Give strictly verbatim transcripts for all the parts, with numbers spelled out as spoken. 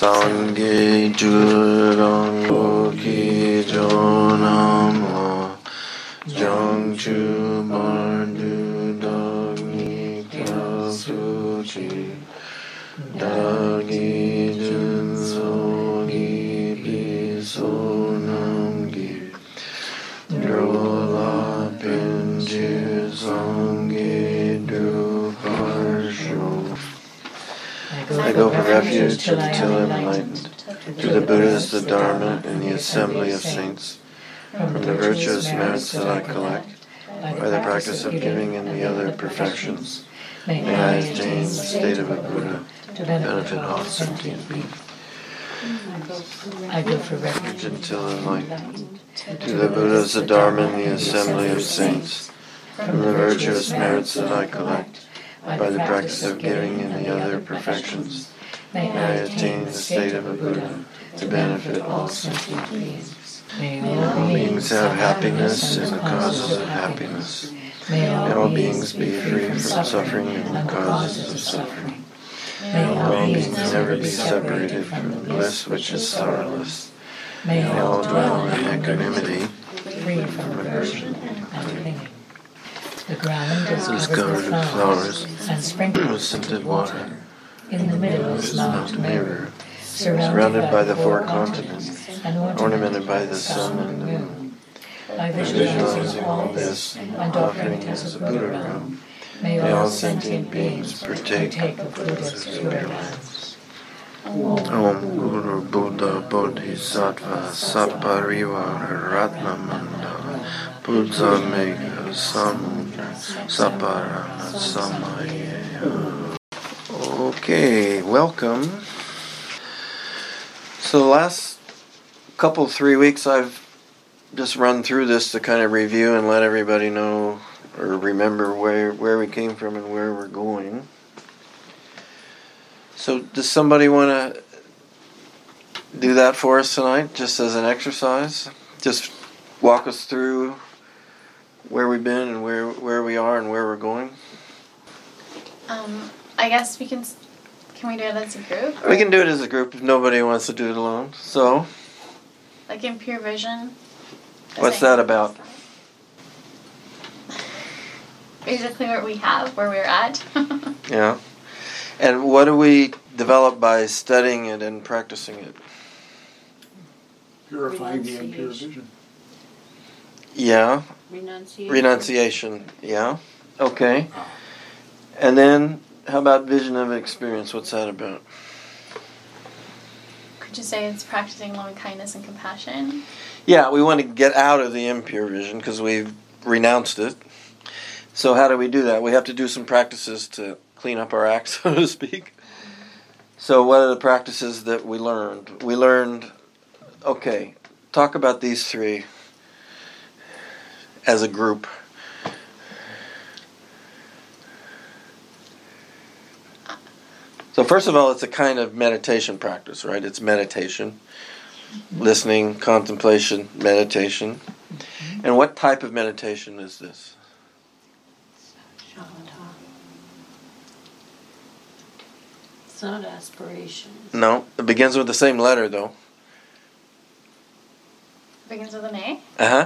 Sangye Jurang Ki Jonam Jang Chu Mardu Dagni Kyasuchi Dagi Jun Sogi Bisonam Gi Drola Pinji Sangye Duparsho. I go for refuge until I am enlightened, to the Buddhas, the Dharma, and the assembly of saints, from the virtuous merits that I collect, by the practice of giving and the other perfections, may I attain the state of a Buddha, to benefit all sentient beings. I go for refuge until enlightened, to the Buddhas, the Dharma, and the assembly of saints, from the virtuous merits that I collect, by the practice of giving and the other perfections, may I attain the state of a Buddha, to benefit all sentient beings. May all beings have happiness and the causes of happiness. May all beings be free from suffering and the causes of suffering. May all beings never be separated from the bliss which is sorrowless. May all dwell in equanimity, free from aversion and clinging. The ground is covered with flowers and sprinkled with scented water. In the middle is Mount Meru, surrounded by the four continents and ornamented by the sun and the moon. By visualizing all this and offering it as a Buddha robe, may all sentient beings partake of Buddha's pure lands. Om Guru Buddha Bodhisattva Sapariva Ratna Mandala Buddha Mega Sam Saparana Samaya. Okay, welcome. So the last couple, three weeks I've just run through this to kind of review and let everybody know or remember where, where we came from and where we're going. So does somebody want to do that for us tonight, just as an exercise? Just walk us through where we've been and where where we are and where we're going. Um, I guess we can. Can we do it as a group? Or? We can do it as a group if nobody wants to do it alone. So, like in Pure Vision. What's that about? Basically, what we have, where we're at. Yeah. And what do we develop by studying it and practicing it? Purifying the impure vision. Yeah. Renunciation. Renunciation, yeah. Okay. And then, how about vision of experience? What's that about? Could you say it's practicing loving kindness and compassion? Yeah, we want to get out of the impure vision because we've renounced it. So how do we do that? We have to do some practices to clean up our act, so to speak. So what are the practices that we learned? We learned, okay, talk about these three as a group. So first of all, it's a kind of meditation practice, right? It's meditation, mm-hmm. Listening, contemplation, meditation. Mm-hmm. And what type of meditation is this? Shamatha. It's not aspiration. No, it begins with the same letter, though. It begins with an A? Uh-huh.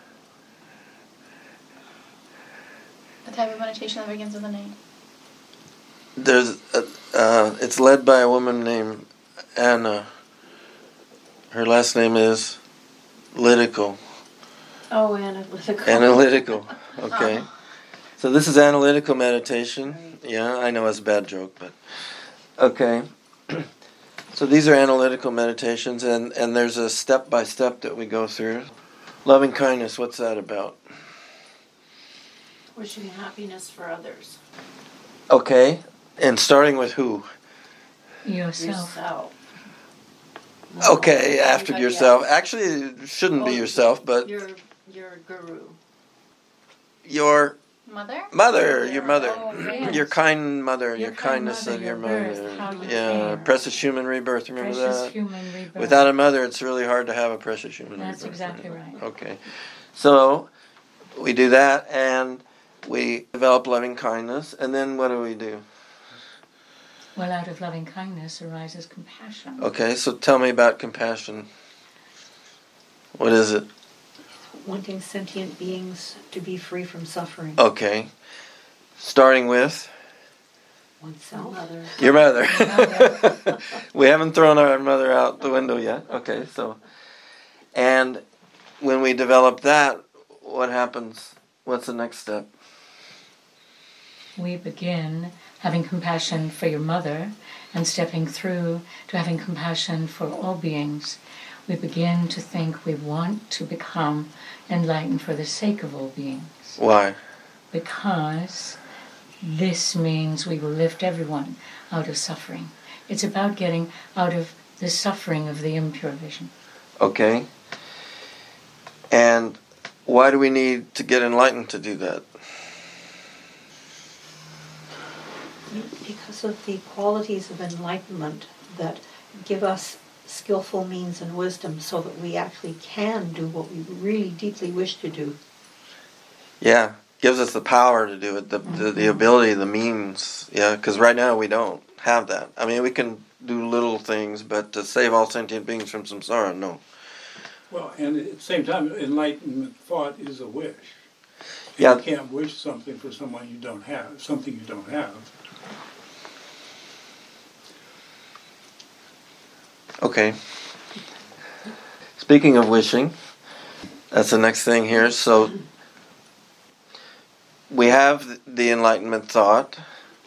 The type of meditation that begins with an A? There's, a, uh, it's led by a woman named Anna. Her last name is Lytical. Oh, analytical. Analytical, okay. Oh. So this is analytical meditation. Right. Yeah, I know it's a bad joke, but okay. So these are analytical meditations, and, and there's a step-by-step that we go through. Loving kindness, what's that about? Wishing happiness for others. Okay, and starting with who? Yourself. yourself. Okay, after yourself. Else. Actually, it shouldn't oh, be yourself, but... Your, your guru. Your... Mother? Mother, your mother. Oh, yes. Your kind mother, your, your kindness mother, of your, your mother. Birth, yeah, precious human rebirth, remember precious that? Human rebirth. Without a mother, it's really hard to have a precious human That's rebirth. That's exactly right. Okay. So, we do that, and we develop loving kindness, and then what do we do? Well, out of loving kindness arises compassion. Okay, so tell me about compassion. What is it? Wanting sentient beings to be free from suffering. Okay. Starting with? Oneself. Mother. Your mother. We haven't thrown our mother out the window yet. Okay, so. And when we develop that, what happens? What's the next step? We begin having compassion for your mother and stepping through to having compassion for all beings. We begin to think we want to become enlightened for the sake of all beings. Why? Because this means we will lift everyone out of suffering. It's about getting out of the suffering of the impure vision. Okay. And why do we need to get enlightened to do that? Because of the qualities of enlightenment that give us skillful means and wisdom so that we actually can do what we really deeply wish to do. Yeah, gives us the power to do it, the the, the ability, the means. Yeah, because right now we don't have that. I mean, we can do little things, but to save all sentient beings from samsara, no. Well, and at the same time, enlightenment thought is a wish. And Yeah. You can't wish something for someone you don't have, something you don't have. Okay. Speaking of wishing, that's the next thing here. So we have the enlightenment thought,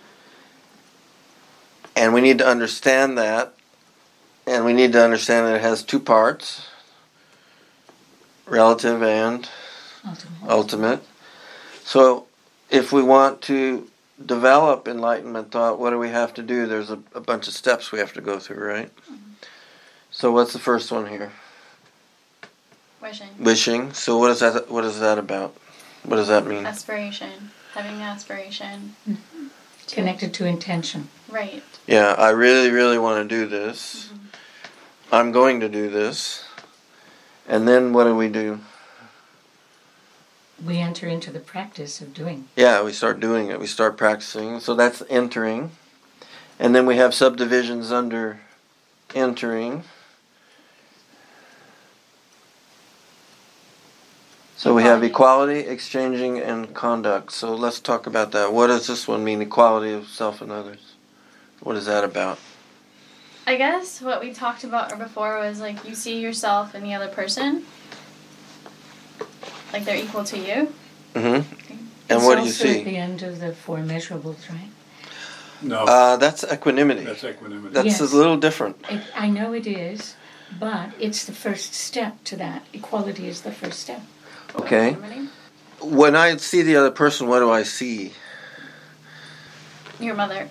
and we need to understand that, and we need to understand that it has two parts, relative and Ultimately. ultimate. So if we want to develop enlightenment thought, what do we have to do? There's a, a bunch of steps we have to go through, right? So what's the first one here? Wishing. Wishing. So what is that? What is that about? What does that mean? Aspiration. Having aspiration. Mm-hmm. Connected to intention. Right. Yeah, I really, really want to do this. Mm-hmm. I'm going to do this. And then what do we do? We enter into the practice of doing. Yeah, we start doing it. We start practicing. So that's entering. And then we have subdivisions under entering. So we have equality, exchanging, and conduct. So let's talk about that. What does this one mean, equality of self and others? What is that about? I guess what we talked about before was like you see yourself and the other person, like they're equal to you. Mm-hmm. And It's what do you also see? at the end of the four measurables, right? No, Uh, that's equanimity. that's equanimity. That's Yes. a little different. It, I know it is, but it's the first step to that. Equality is the first step. Okay. Equanimity. When I see the other person, what do I see? Your mother.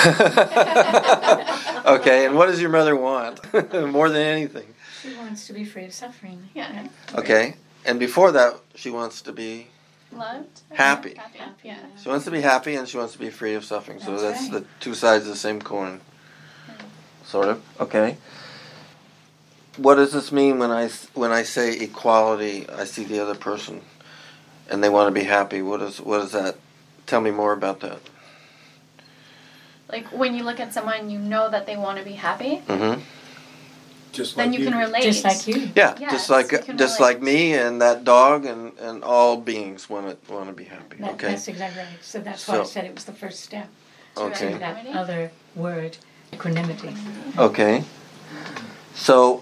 Okay, and what does your mother want? More than anything. She wants to be free of suffering. Yeah. Okay, and before that, she wants to be, Loved. Happy. Happy. Yeah. she wants to be happy and she wants to be free of suffering. So That's that's right. the two sides of the same coin. Sort of. Okay. What does this mean when I, when I say equality, I see the other person and they want to be happy? What is, what is that? Tell me more about that. Like when you look at someone, you know that they want to be happy. Mm-hmm. Just like Then you can do. relate. Just like you. Yeah, Yes, just like you can just relate. like me and that dog and, and all beings want to want to be happy. That, Okay. That's exactly right. So that's why I So- said it was the first step. To Okay. To that Equanimity? other word, equanimity. Okay. So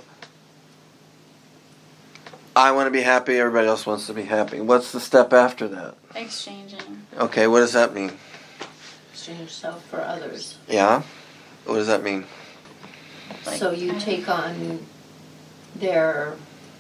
I want to be happy. Everybody else wants to be happy. What's the step after that? Exchanging. Okay. What does that mean? Exchange self for others. Yeah. What does that mean? Like, So you I- take on their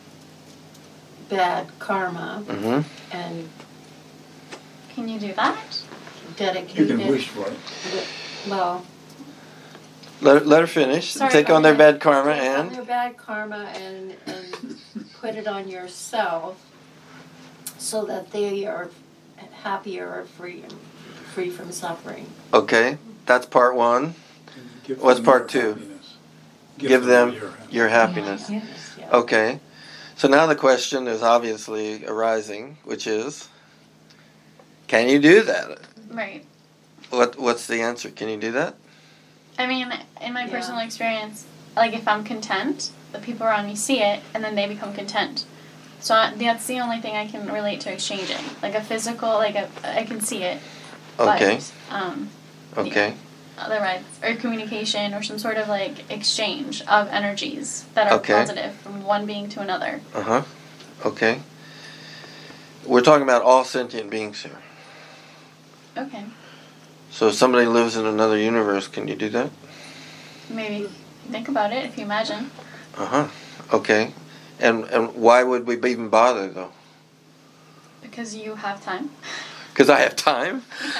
bad karma Mm-hmm. and Can you do that? dedicate You can it. wish for it. Well, Let, let her finish. Sorry, Take go on their ahead. bad karma take on and. their bad karma and, and put it on yourself so that they are happier or free free from suffering. Okay. That's part one. And give What's them part your two? happiness. Give them your happiness. your happiness. Yes. Yeah. Okay. So now the question is obviously arising, which is, can you do that? Right. What What's the answer? Can you do that? I mean, in my Yeah. personal experience, like if I'm content, the people around me see it, and then they become content. So I, that's the only thing I can relate to exchanging, like a physical, like a, I can see it. Okay. But, um, Okay. otherwise, or communication, or some sort of like exchange of energies that are Okay. positive from one being to another. Uh huh. Okay. We're talking about all sentient beings here. Okay, So if somebody lives in another universe, can you do that? maybe think about it if you imagine. Uh huh. Okay. And and why would we even bother though? Because you have time. Because I have time.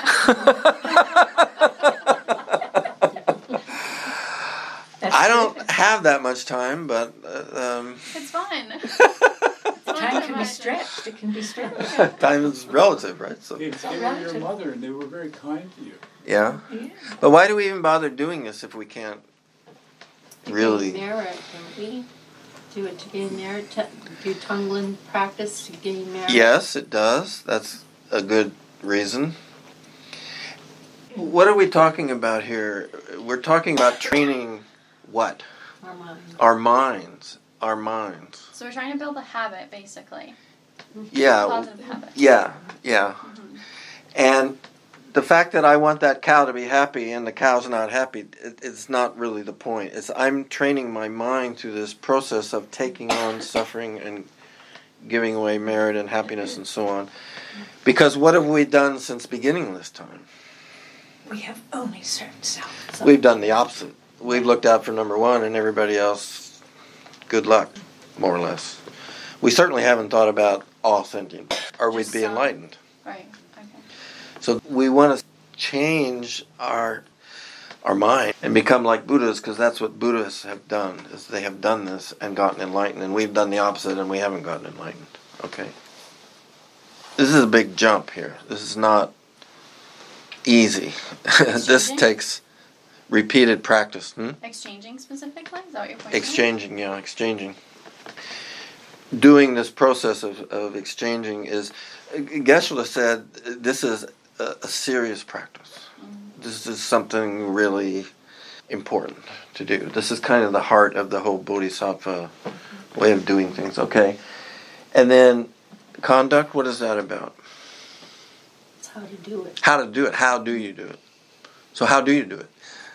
That's I don't good. have that much time, but uh, um, It's fun. It's fun Time to can be imagine. stretched. It can be stretched. time is relative, right? So They, they were your relative. mother, and they were very kind to you. yeah. Yeah. But why do we even bother doing this if we can't To really? gain merit, don't we? Do it to gain merit. To do Tonglen practice to gain merit. Yes, it does. That's a good reason. What are we talking about here? We're talking about training what? Our mind. Our minds. Our minds. So we're trying to build a habit, basically. Yeah. Positive habit. Yeah. Yeah. Mhm. And the fact that I want that cow to be happy and the cow's not happy, it, it's not really the point. It's I'm training my mind through this process of taking on suffering and giving away merit and happiness and so on. Because what have we done since beginning this time? We have only served self. We've done the opposite. We've looked out for number one and everybody else, good luck, more or less. We certainly haven't thought about all sentient, or we'd Just be some. enlightened. Right. Okay. So we want to change our our mind and become like Buddhas, because that's what Buddhists have done, is they have done this and gotten enlightened, and we've done the opposite and we haven't gotten enlightened. Okay. This is a big jump here. This is not easy. This Exchanging? takes repeated practice. Hmm? Exchanging specifically? Is that what you're pointing Exchanging, yeah, exchanging. Doing this process of, of exchanging is, Geshe-la said, this is a, a serious practice. This is something really important to do. This is kind of the heart of the whole Bodhisattva way of doing things. Okay. And then conduct, what is that about? It's how to do it. How to do it. How do you do it? So how do you do it?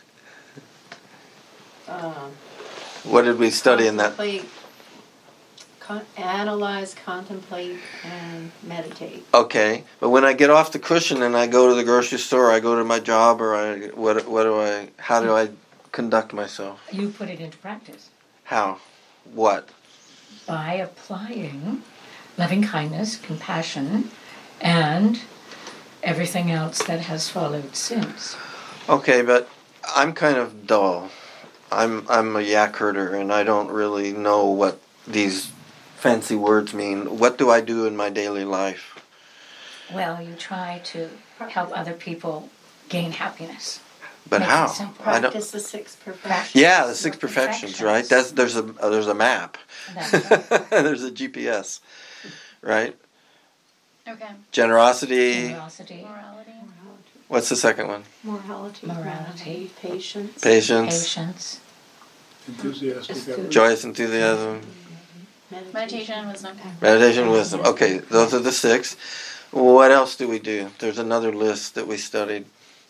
Um, What did we study in that? contemplate, Con- analyze, contemplate, and meditate. Okay, but when I get off the cushion and I go to the grocery store, I go to my job, or I what? What do I? How do I conduct myself? You put it into practice How? What? by applying loving kindness, compassion, and everything else that has followed since. Okay, but I'm kind of dull. I'm I'm a yak herder, and I don't really know what these fancy words mean. What do I do in my daily life? Well, you try to help other people gain happiness. But Makes it how? simple. I don't. Practice the six perfections. Yeah, the six perfections, right? That's there's a uh, there's a map. That's right. There's a G P S, right? Okay. Generosity. Generosity, Morality. What's the second one? Morality. morality, Patience. Patience, patience, Enthusiastic. Just effort. to- joyous enthusiasm, Meditation. Meditation and wisdom. meditation, wisdom. Okay, those are the six. What else do we do? There's another list that we studied.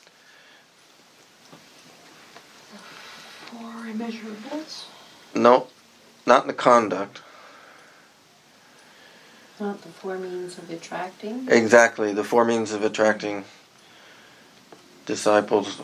Four immeasurables. No, not in the conduct. Not the four means of attracting. Exactly, the four means of attracting disciples.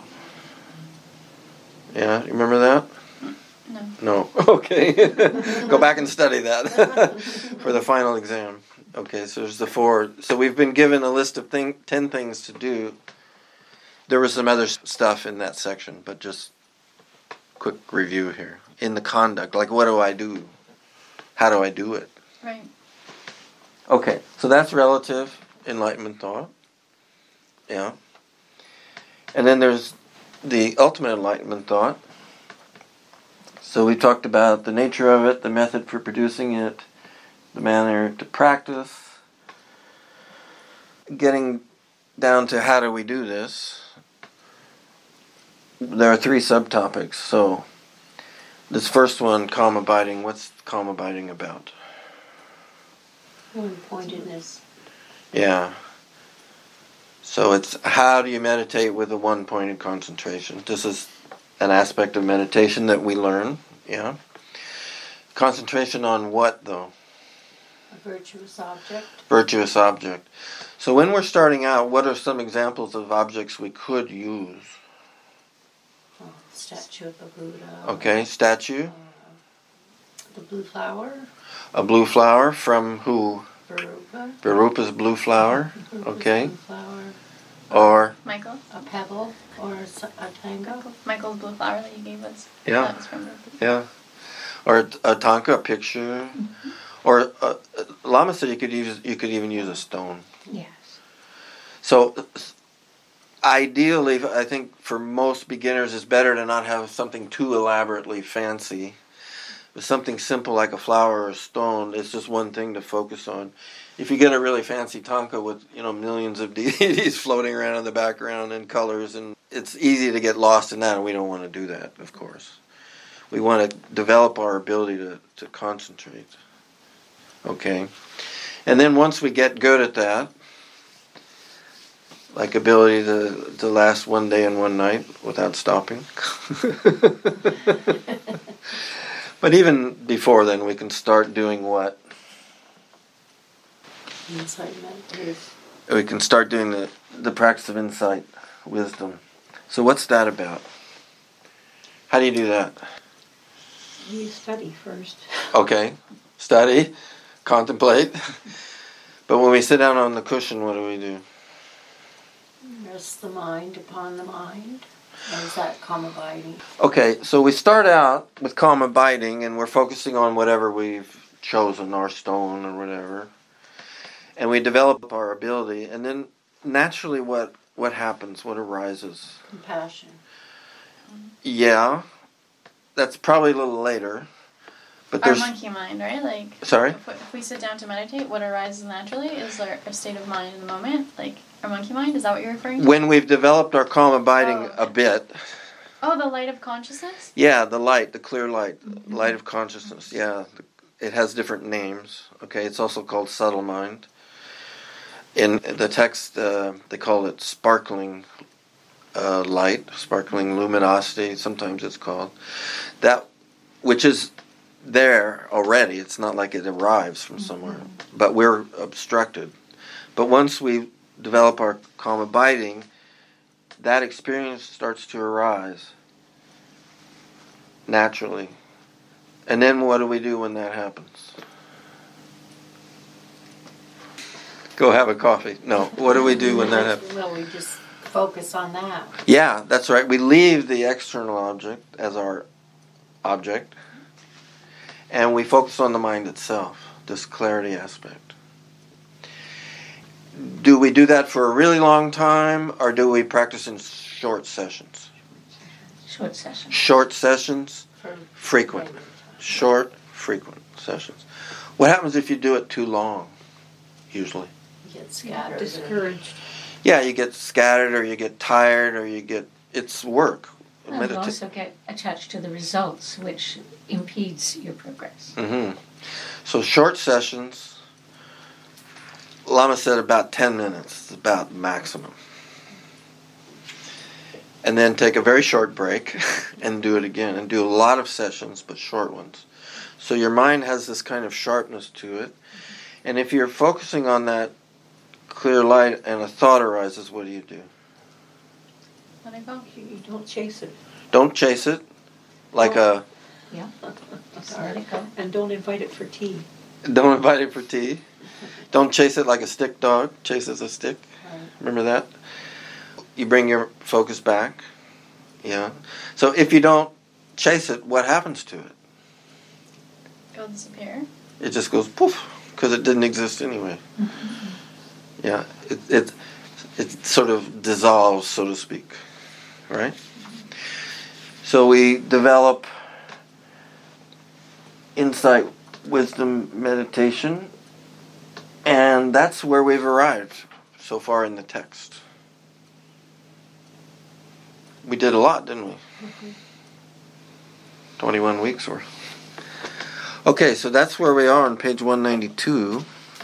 Yeah, you remember that? No. No. Okay. Go back and study that for the final exam. Okay, so there's the four. So we've been given a list of thing, ten things to do. There was some other s- stuff in that section, but just quick review here. In the conduct, like what do I do? How do I do it? Right. Okay, so that's relative enlightenment thought. Yeah. And then there's the ultimate enlightenment thought. So we talked about the nature of it, the method for producing it, the manner to practice, getting down to how do we do this. there are three subtopics. So this first one, calm abiding. What's calm abiding about? One-pointedness. Yeah. So it's how do you meditate with a one-pointed concentration? This is an aspect of meditation that we learn. Yeah. Concentration on what, though? A virtuous object. Virtuous object. So when we're starting out, what are some examples of objects we could use? Oh, statue of the Buddha. Okay, statue. Uh, the blue flower. A blue flower from who? Barupa. Barupa's blue flower. Barupa's Okay. Blue flower. Or, Michael? A pebble or a, s- a tango. Michael's blue flower that you gave us. yeah, That was from the yeah. Or a, a tanka, a picture. Or uh, Lama said you could use, you could even use a stone. Yes. So ideally, I think for most beginners, it's better to not have something too elaborately fancy. But something simple like a flower or a stone, it's just one thing to focus on. If you get a really fancy tanka with, you know, millions of deities floating around in the background and colors, and it's easy to get lost in that, and we don't want to do that, of course. We want to develop our ability to, to concentrate. Okay? And then once we get good at that, like ability to, to last one day and one night without stopping. But even before then, we can start doing what? Insight meditation. We can start doing the, the practice of insight, wisdom. So what's that about? How do you do that? You study first. Okay, study, contemplate. But when we sit down on the cushion, what do we do? Rest the mind upon the mind. Or is that calm abiding? Okay, so we start out with calm abiding, and we're focusing on whatever we've chosen, our stone or whatever. And we develop our ability, and then naturally what, what happens, what arises? Compassion. Yeah, that's probably a little later. But Our there's monkey mind, right? Like, sorry? if we, if we sit down to meditate, what arises naturally is our, our state of mind in the moment. Like, our monkey mind, is that what you're referring to? When we've developed our calm abiding Oh. a bit, Oh, the light of consciousness? yeah, the light, the clear light, light of consciousness, yeah. It has different names, okay? It's also called subtle mind. In the text, uh, they call it sparkling uh, light, sparkling luminosity, sometimes it's called. That, which is there already. It's not like it arrives from somewhere. But we're obstructed. But once we develop our calm abiding, that experience starts to arise naturally. And then what do we do when that happens? Go have a coffee. No, what do we do when that happens? Well, we just focus on that. Yeah, that's right. We leave the external object as our object, and we focus on the mind itself, this clarity aspect. Do we do that for a really long time, or do we practice in short sessions? Short session. Short sessions, For frequent. Short, frequent sessions. What happens if you do it too long, usually? You get scattered. Discouraged. Yeah, you get scattered, or you get tired, or you get... It's work. And you Medita- also get attached to the results, which impedes your progress. Mm-hmm. So short sessions, Lama said about ten minutes, about maximum. And then take a very short break and do it again. And do a lot of sessions, but short ones. So your mind has this kind of sharpness to it. And if you're focusing on that clear light and a thought arises, what do you do? Let it go. You you don't chase it. Don't chase it like a... Yeah. Just let it go. And don't invite it for tea. Don't invite it for tea. Don't chase it like a stick dog chases a stick. Right. Remember that? You bring your focus back. Yeah. So if you don't chase it, what happens to it? It'll disappear. It just goes poof, because it didn't exist anyway. Yeah. It, it, it sort of dissolves, so to speak. Right? So we develop insight, wisdom, meditation, and that's where we've arrived so far in the text. We did a lot, didn't we? Mm-hmm. twenty-one weeks worth. Okay, so that's where we are on page one ninety-two.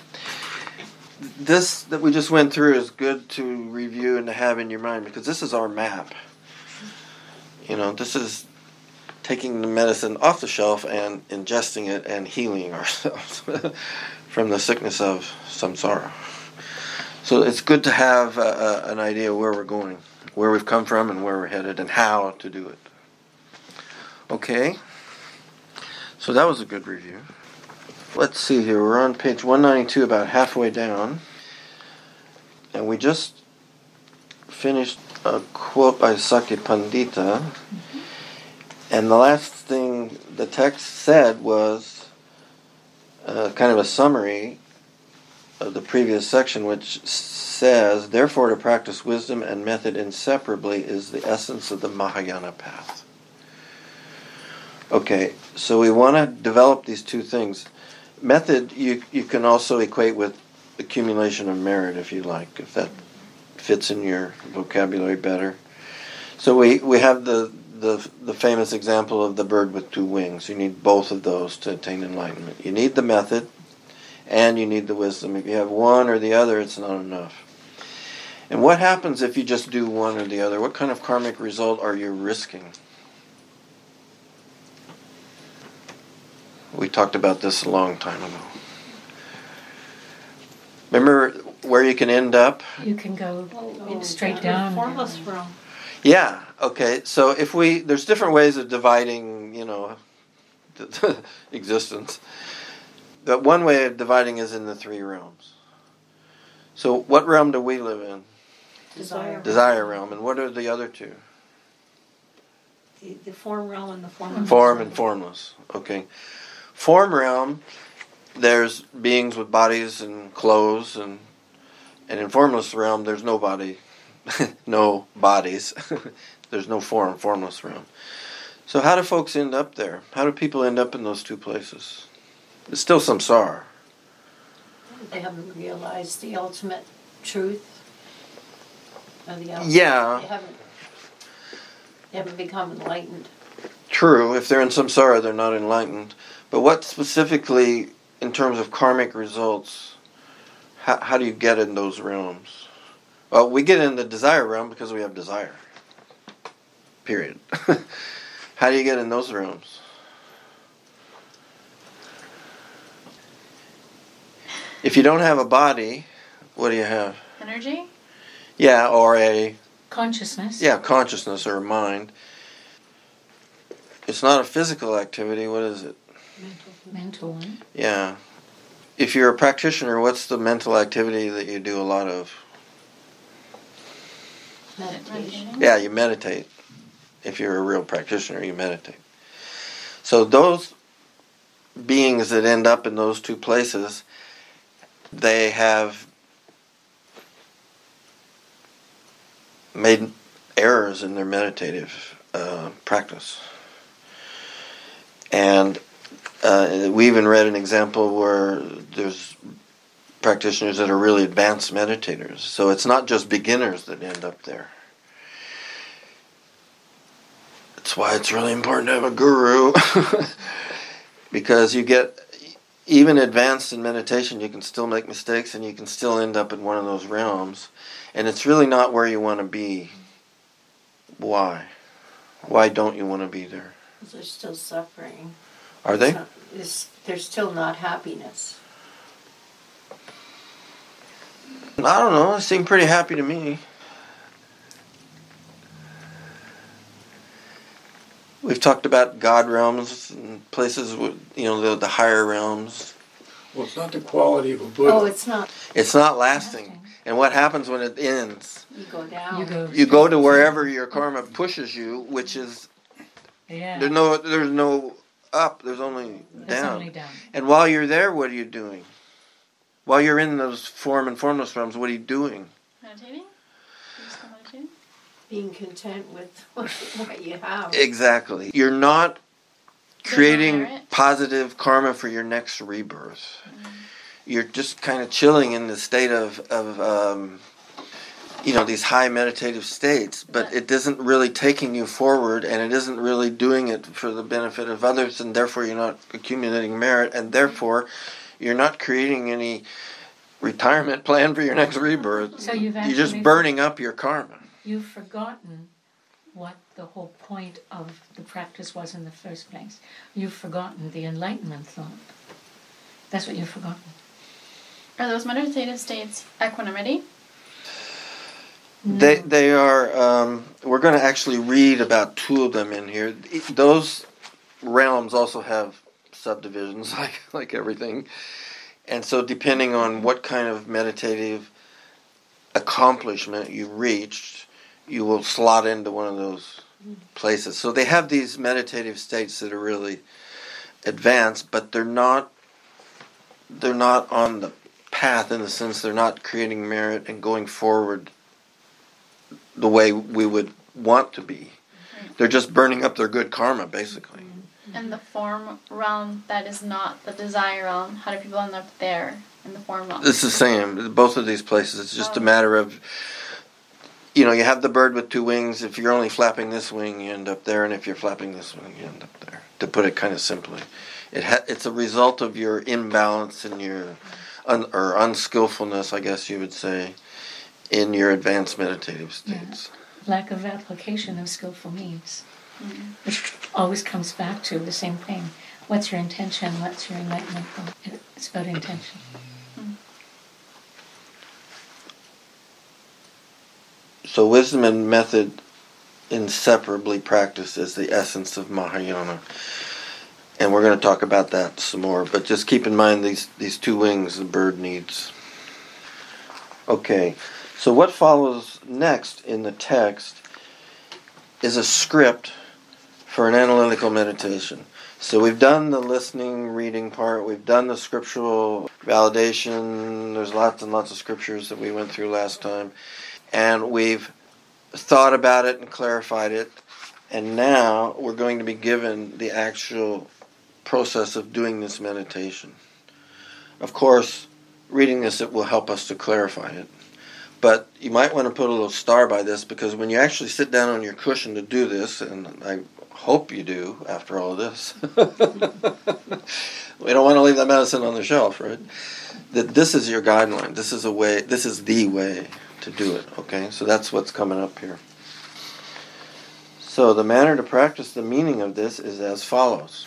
This that we just went through is good to review and to have in your mind because this is our map. You know, this is taking the medicine off the shelf and ingesting it and healing ourselves from the sickness of samsara. So it's good to have a, a, an idea where we're going, where we've come from and where we're headed and how to do it. Okay, so that was a good review. Let's see here, we're on page one ninety-two, about halfway down. And we just finished a quote by Sakya Pandita. Mm-hmm. And the last thing the text said was uh, kind of a summary of the previous section, which says, therefore to practice wisdom and method inseparably is the essence of the Mahayana path. Okay, so we want to develop these two things. Method you you can also equate with accumulation of merit if you like, if that fits in your vocabulary better. So we, we have the, the the famous example of the bird with two wings. You need both of those to attain enlightenment. You need the method and you need the wisdom. If you have one or the other, it's not enough. And what happens if you just do one or the other? What kind of karmic result are you risking? We talked about this a long time ago. Remember where you can end up? You can go Oh, straight that down. formless realm. Yeah, okay. So if we, there's different ways of dividing, you know, existence. But one way of dividing is in the three realms. So what realm do we live in? Desire. Desire realm. And what are the other two? The, the form realm and the formless. Form and formless. Okay. Form realm, there's beings with bodies and clothes, and and in formless realm, there's no body, no bodies. There's no form, formless realm. So how do folks end up there? How do people end up in those two places? It's still samsara. They haven't realized the ultimate truth of the ultimate. Yeah. They haven't, they haven't become enlightened. True. If they're in samsara, they're not enlightened. But what specifically, in terms of karmic results, how, how do you get in those realms? Well, we get in the desire realm because we have desire. Period. How do you get in those realms? If you don't have a body, what do you have? Energy? Yeah, or a... Consciousness. Yeah, consciousness or a mind. It's not a physical activity. What is it? Mental. Mental one. Yeah. If you're a practitioner, what's the mental activity that you do a lot of? Meditation. Yeah, you meditate. If you're a real practitioner, you meditate. So those beings that end up in those two places, they have made errors in their meditative uh, practice. And uh, we even read an example where there's practitioners that are really advanced meditators. So it's not just beginners that end up there. That's why it's really important to have a guru. Because you get, even advanced in meditation, you can still make mistakes and you can still end up in one of those realms. And it's really not where you want to be. Why? Why don't you want to be there? Because they're still suffering. Are they? It's not, it's, there's still not happiness. I don't know. They seem pretty happy to me. We've talked about God realms and places with, you know, the, the higher realms. Well, it's not the quality of a Buddha. Oh, it's not. It's not lasting. And what happens when it ends? You go down. You go. You go to wherever your karma pushes you, which is Yeah. there's no there's no up. There's only It's down. only down. And while you're there, what are you doing? While you're in those form and formless realms, what are you doing? Meditating? Are you still meditating? Being content with what you have. Exactly. You're not There's no creating merit. positive karma for your next rebirth. You're just kind of chilling in the state of, of um, you know, these high meditative states, but it isn't really taking you forward, and it isn't really doing it for the benefit of others, and therefore you're not accumulating merit, and therefore you're not creating any retirement plan for your next rebirth. So you've You're just actually- burning up your karma. You've forgotten what the whole point of the practice was in the first place. You've forgotten the enlightenment thought. That's what you've forgotten. Are those meditative states equanimity? They they are. Um, we're going to actually read about two of them in here. Those realms also have subdivisions, like like everything, and so depending on what kind of meditative accomplishment you reached, you will slot into one of those places. So they have these meditative states that are really advanced, but they're not. They're not on the path in the sense they're not creating merit and going forward the way we would want to be. Right. They're just burning up their good karma, basically. And the form realm that is not the desire realm, how do people end up there in the form realm? It's the same. Both of these places. It's just Oh. a matter of, you know, you have the bird with two wings. If you're only flapping this wing, you end up there. And if you're flapping this wing, you end up there. To put it kind of simply. It ha- It's a result of your imbalance and your, un- or unskillfulness, I guess you would say, in your advanced meditative states. Yeah. Lack of application of skillful means, Mm-hmm. which always comes back to the same thing. What's your intention? What's your enlightenment? It's about intention. So wisdom and method inseparably practiced as the essence of Mahayana. And we're going to talk about that some more. But just keep in mind these, these two wings the bird needs. Okay, so what follows next in the text is a script for an analytical meditation. So we've done the listening, reading part. We've done the scriptural validation. There's lots and lots of scriptures that we went through last time. And we've thought about it and clarified it. And now we're going to be given the actual process of doing this meditation. Of course, reading this, it will help us to clarify it. But you might want to put a little star by this, because when you actually sit down on your cushion to do this, and I hope you do after all of this, we don't want to leave that medicine on the shelf, right? That this is your guideline. This is a way. This is the way to do it. Okay, so that's what's coming up here. So the manner to practice the meaning of this is as follows: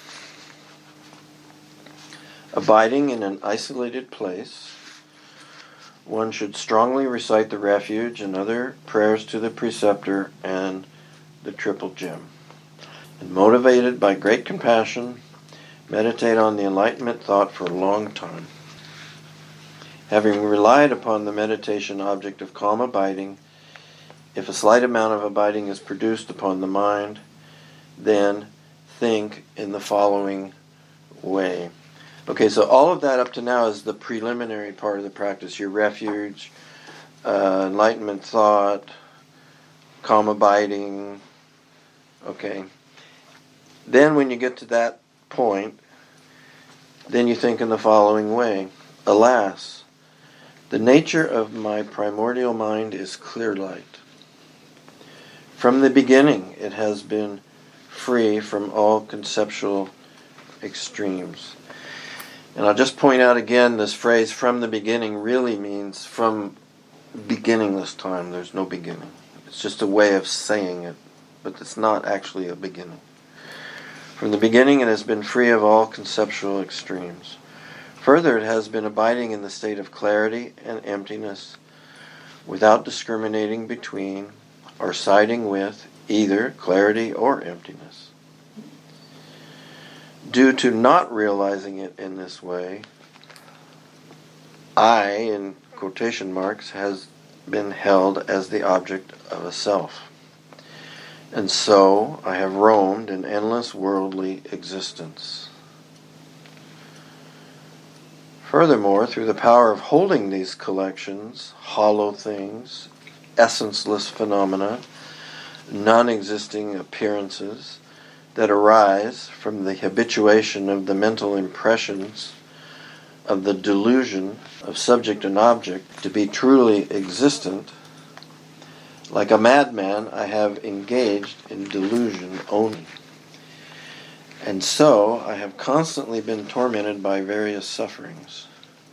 abiding in an isolated place, one should strongly recite the refuge and other prayers to the preceptor and the triple gem. And motivated by great compassion, meditate on the enlightenment thought for a long time. Having relied upon the meditation object of calm abiding, if a slight amount of abiding is produced upon the mind, then think in the following way. Okay, so all of that up to now is the preliminary part of the practice. Your refuge, uh, enlightenment thought, calm abiding. Okay. Then when you get to that point, then you think in the following way. Alas, the nature of my primordial mind is clear light. From the beginning it has been free from all conceptual extremes. And I'll just point out again, this phrase, from the beginning, really means from beginningless time. There's no beginning. It's just a way of saying it, but it's not actually a beginning. From the beginning it has been free of all conceptual extremes. Further, it has been abiding in the state of clarity and emptiness, without discriminating between or siding with either clarity or emptiness. Due to not realizing it in this way, I, in quotation marks, has been held as the object of a self. And so I have roamed in endless worldly existence. Furthermore, through the power of holding these collections, hollow things, essenceless phenomena, non-existing appearances, that arise from the habituation of the mental impressions of the delusion of subject and object to be truly existent, Like a madman, I have engaged in delusion only. And so I have constantly been tormented by various sufferings.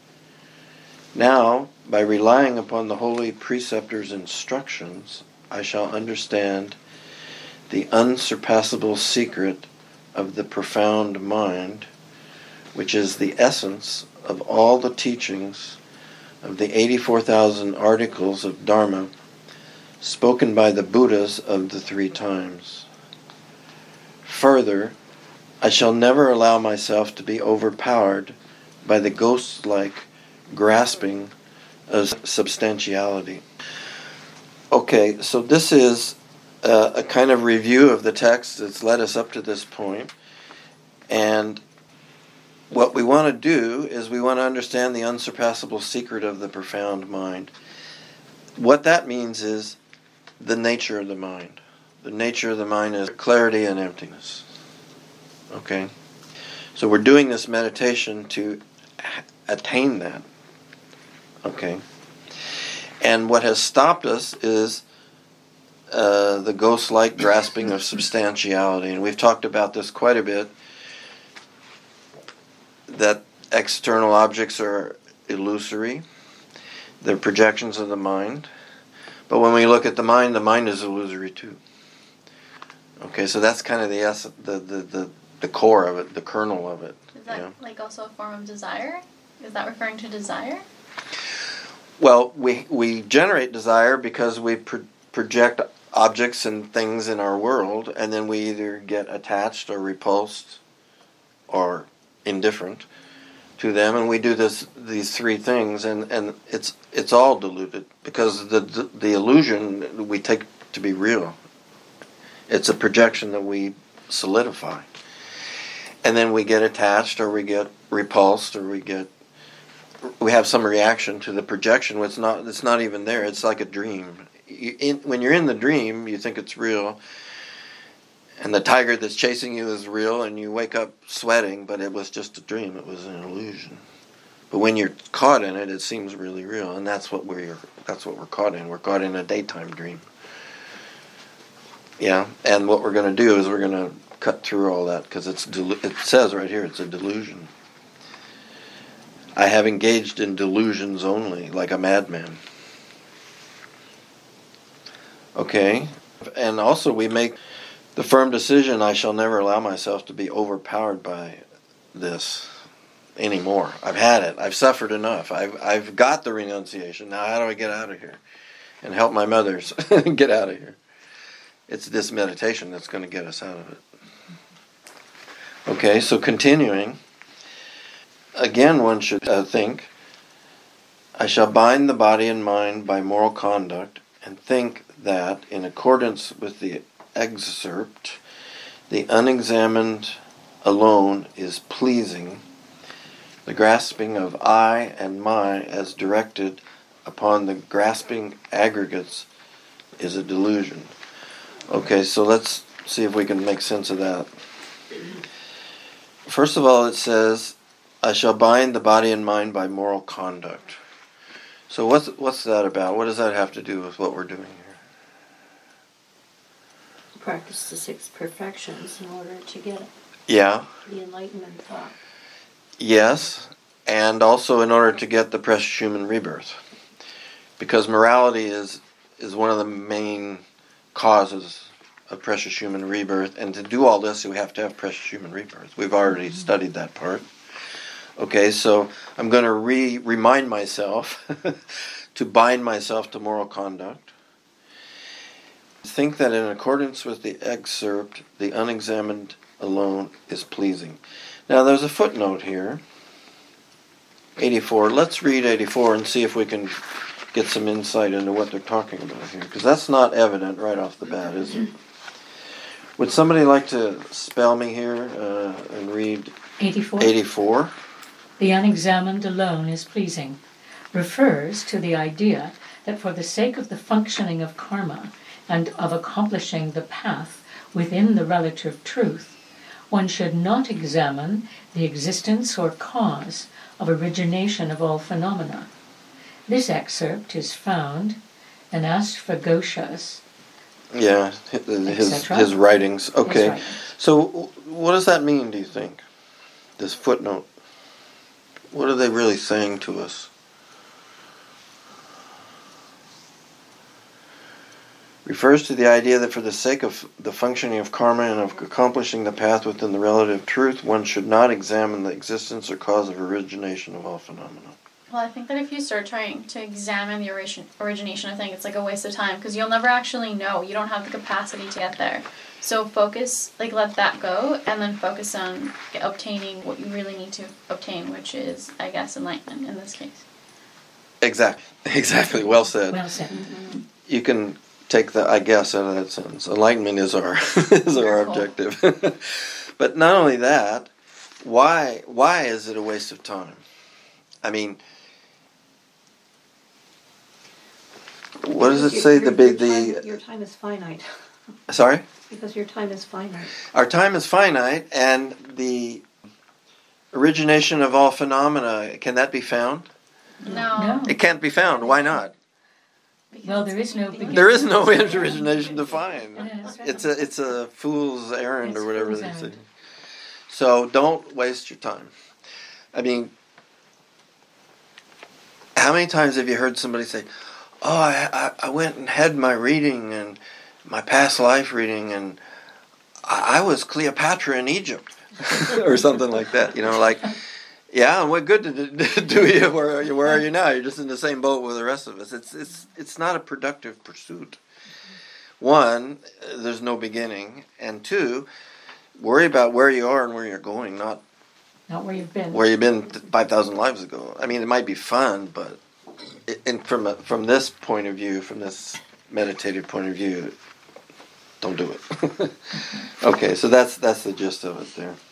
Now, by relying upon the holy preceptor's instructions, I shall understand the unsurpassable secret of the profound mind, which is the essence of all the teachings of the eighty-four thousand articles of Dharma spoken by the Buddhas of the three times. Further, I shall never allow myself to be overpowered by the ghost-like grasping of substantiality. Okay, so this is a, a kind of review of the text that's led us up to this point. And what we want to do is we want to understand the unsurpassable secret of the profound mind. What that means is the nature of the mind. The nature of the mind is clarity and emptiness. Okay? So we're doing this meditation to attain that. Okay? And what has stopped us is uh, the ghost-like grasping of substantiality. And we've talked about this quite a bit, that external objects are illusory. They're projections of the mind. But when we look at the mind, the mind is illusory too. Okay, so that's kind of the essence, the, the, the, the core of it, the kernel of it. Is that you know? like also a form of desire? Is that referring to desire? Well, we we generate desire because we pro- project objects and things in our world, and then we either get attached or repulsed or indifferent to them, and we do this these three things, and, and it's it's all diluted because the, the the illusion we take to be real. It's a projection that we solidify, and then we get attached or we get repulsed or we get we have some reaction to the projection. It's not it's not even there. It's like a dream. You, in, when you're in the dream, you think it's real. And the tiger that's chasing you is real, and you wake up sweating, but it was just a dream. It was an illusion. But when you're caught in it, it seems really real, and that's what we're that's what we're caught in. We're caught in a daytime dream. Yeah, and what we're going to do is we're going to cut through all that because it's delu- it says right here it's a delusion. I have engaged in delusions only, like a madman. Okay, and also we make the firm decision, I shall never allow myself to be overpowered by this anymore. I've had it. I've suffered enough. I've I've got the renunciation. Now how do I get out of here and help my mothers get out of here? It's this meditation that's going to get us out of it. Okay, so continuing. Again, one should uh, think, I shall bind the body and mind by moral conduct and think that, in accordance with the excerpt, the unexamined alone is pleasing, the grasping of I and my as directed upon the grasping aggregates is a delusion. Okay, so let's see if we can make sense of that. First of all, it says, I shall bind the body and mind by moral conduct. So what's what's that about? What does that have to do with what we're doing here? Practice the six perfections in order to get Yeah. the enlightenment thought. Yes, and also in order to get the precious human rebirth. Because morality is is one of the main causes of precious human rebirth, and to do all this we have to have precious human rebirth. We've already mm-hmm. studied that part. Okay, so I'm going to re remind myself to bind myself to moral conduct. Think that in accordance with the excerpt, the unexamined alone is pleasing. Now there's a footnote here, eighty-four. Let's read eighty-four and see if we can get some insight into what they're talking about here, because that's not evident right off the bat, is it? Would somebody like to spell me here uh, and read eighty-four? eighty-four? The unexamined alone is pleasing refers to the idea that for the sake of the functioning of karma and of accomplishing the path within the relative truth, one should not examine the existence or cause of origination of all phenomena. This excerpt is found and asked for Gosha's. Yeah, his his, et cetera. his writings. Okay. His writings. So what does that mean, do you think? This footnote. What are they really saying to us? Refers to the idea that for the sake of the functioning of karma and of accomplishing the path within the relative truth, one should not examine the existence or cause of origination of all phenomena. Well, I think that if you start trying to examine the origin, origination, I think it's like a waste of time because you'll never actually know. You don't have the capacity to get there. So focus, like let that go, and then focus on obtaining what you really need to obtain, which is, I guess, enlightenment in this case. Exactly. Exactly. Well said. Well said. Mm-hmm. You can take the I guess out of that sentence. Enlightenment is our is our Cool. objective. But not only that, why why is it a waste of time? I mean, what does it Your- say? your- The big your time- the Your time is finite, sorry. because your time is finite. Our time is finite, and the origination of all phenomena, can that be found? No. No. It can't be found. Why not? Because Well, it's there is no beginning. beginning. There is no origination to find. Yes. It's a it's a fool's errand It's or whatever fool's they say. errand. So don't waste your time. I mean, how many times have you heard somebody say, "Oh, I I, I went and had my reading and my past life reading, and I, I was Cleopatra in Egypt," or something like that? You know, like, yeah, and what good did it do you? Where are you? Where are you now? You're just in the same boat with the rest of us. It's it's it's not a productive pursuit. One, there's no beginning, and two, worry about where you are and where you're going, not Not where you've been. where you've been five thousand lives ago. I mean, it might be fun, but it, and from a, from this point of view, from this meditative point of view, don't do it. Okay, so that's that's the gist of it there.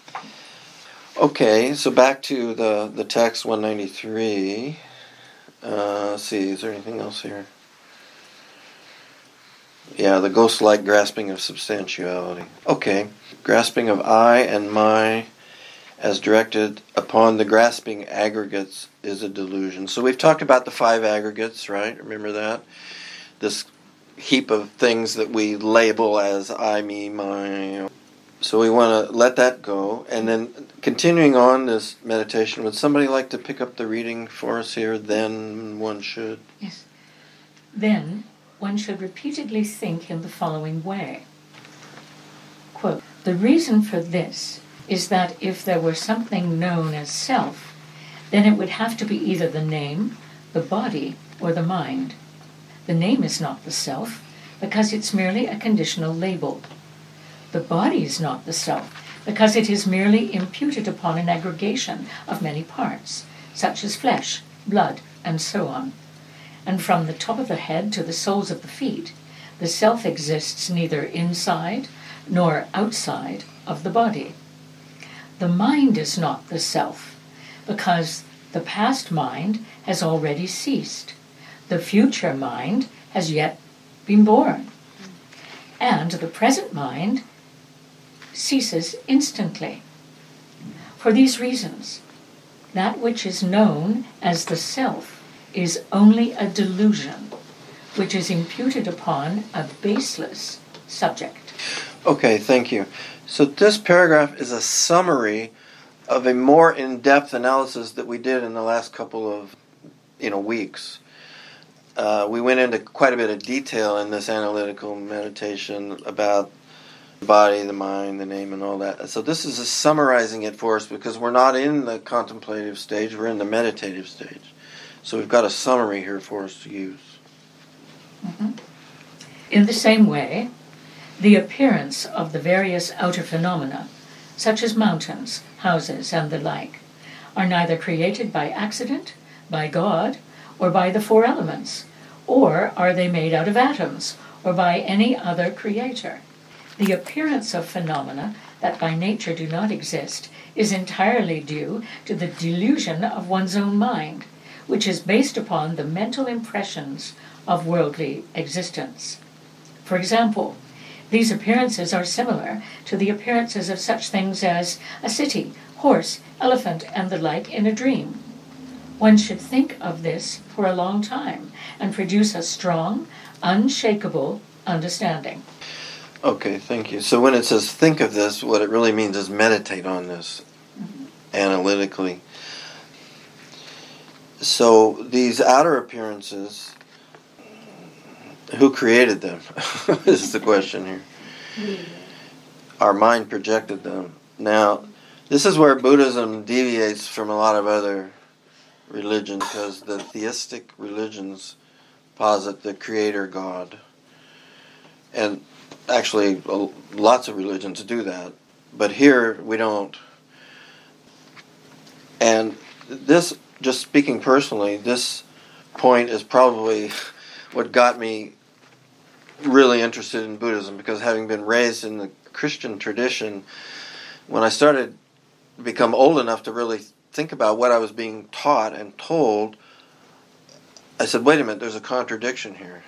Okay, so back to the, the text one ninety-three. Uh, let's see, is there anything else here? Yeah, the ghost-like grasping of substantiality. Okay, grasping of I and my as directed upon the grasping aggregates is a delusion. So we've talked about the five aggregates, right? Remember that? This heap of things that we label as I, me, my. So we want to let that go. And then continuing on this meditation, would somebody like to pick up the reading for us here? Then one should. Yes. Then one should repeatedly think in the following way. Quote, the reason for this is that if there were something known as self, then it would have to be either the name, the body, or the mind. The name is not the self, because it's merely a conditional label. The body is not the self, because it is merely imputed upon an aggregation of many parts, such as flesh, blood, and so on. And from the top of the head to the soles of the feet, the self exists neither inside nor outside of the body. The mind is not the self, because the past mind has already ceased. The future mind has yet been born. And the present mind ceases instantly. For these reasons, that which is known as the self is only a delusion, which is imputed upon a baseless subject. Okay, thank you. So this paragraph is a summary of a more in-depth analysis that we did in the last couple of, you know, weeks. Uh, we went into quite a bit of detail in this analytical meditation about the body, the mind, the name, and all that. So this is a summarizing it for us because we're not in the contemplative stage, we're in the meditative stage. So we've got a summary here for us to use. Mm-hmm. In the same way, the appearance of the various outer phenomena, such as mountains, houses, and the like, are neither created by accident, by God, or by the four elements, or are they made out of atoms, or by any other creator. The appearance of phenomena that by nature do not exist is entirely due to the delusion of one's own mind, which is based upon the mental impressions of worldly existence. For example, these appearances are similar to the appearances of such things as a city, horse, elephant, and the like in a dream. One should think of this for a long time and produce a strong, unshakable understanding. Okay, thank you. So when it says think of this, what it really means is meditate on this mm-hmm. analytically. So these outer appearances, who created them is the question here. Mm-hmm. Our mind projected them. Now, this is where Buddhism deviates from a lot of other religions, because the theistic religions posit the creator God. And actually, lots of religions do that. But here, we don't. And this, just speaking personally, this point is probably what got me really interested in Buddhism, because having been raised in the Christian tradition, when I started to become old enough to really think about what I was being taught and told, I said, wait a minute, there's a contradiction here.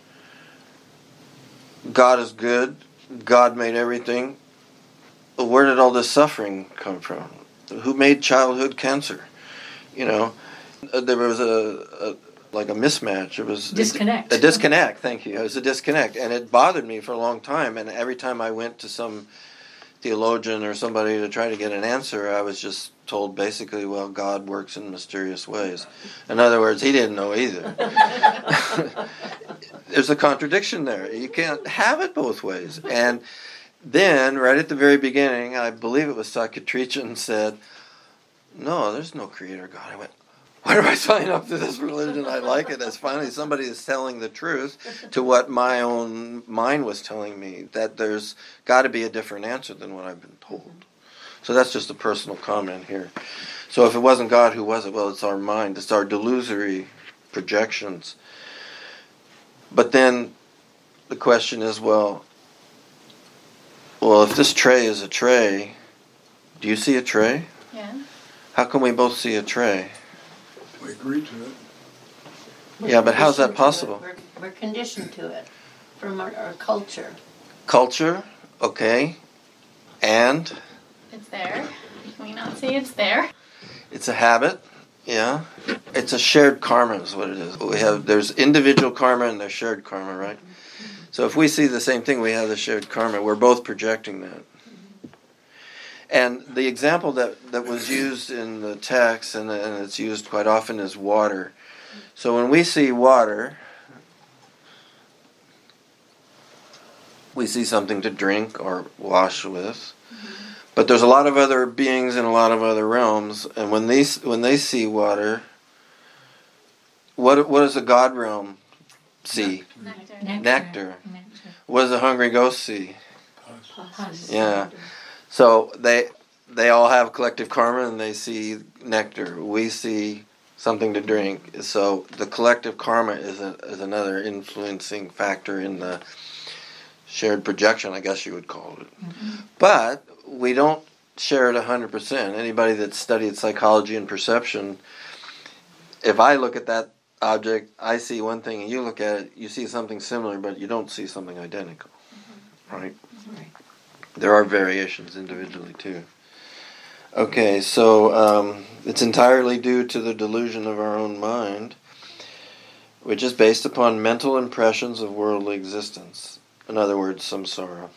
God is good. God made everything. Where did all this suffering come from? Who made childhood cancer? You know, there was a, a like a mismatch. It was disconnect. A, a disconnect. Thank you. It was a disconnect, and it bothered me for a long time. And every time I went to some theologian or somebody to try to get an answer, I was just told basically, well, God works in mysterious ways. In other words, he didn't know either. There's a contradiction there. You can't have it both ways. And then, right at the very beginning, I believe it was Sakya-Trichin said, no, there's no creator God. I went, why do I sign up to this religion? I like it. As finally somebody is telling the truth to what my own mind was telling me, that there's got to be a different answer than what I've been told. So that's just a personal comment here. So if it wasn't God, who was it? Well, it's our mind. It's our delusory projections. But then the question is, well, well, if this tray is a tray, do you see a tray? Yeah. How can we both see a tray? We agree to it. We're yeah, but how's that conditioned to possible? it. We're, we're conditioned to it from our, our culture. Culture, okay. And? It's there. Can we not say it's there? It's a habit, yeah. It's a shared karma is what it is. We have, there's individual karma and there's shared karma, right? So if we see the same thing, we have the shared karma. We're both projecting that. And the example that, that was used in the text, and, and it's used quite often, is water. So when we see water, we see something to drink or wash with. But there's a lot of other beings in a lot of other realms, and when they when they see water, what what does the God realm see? Nectar. Nectar. Nectar. Nectar. What does the hungry ghost see? Pus. Yeah. So they they all have collective karma, and they see nectar. We see something to drink. So the collective karma is a, is another influencing factor in the shared projection, I guess you would call it. Mm-hmm. But we don't share it one hundred percent. Anybody that's studied psychology and perception, if I look at that object, I see one thing, and you look at it, you see something similar, but you don't see something identical. Mm-hmm. Right? Right. There are variations individually, too. Okay, so um, it's entirely due to the delusion of our own mind, which is based upon mental impressions of worldly existence. In other words, samsara.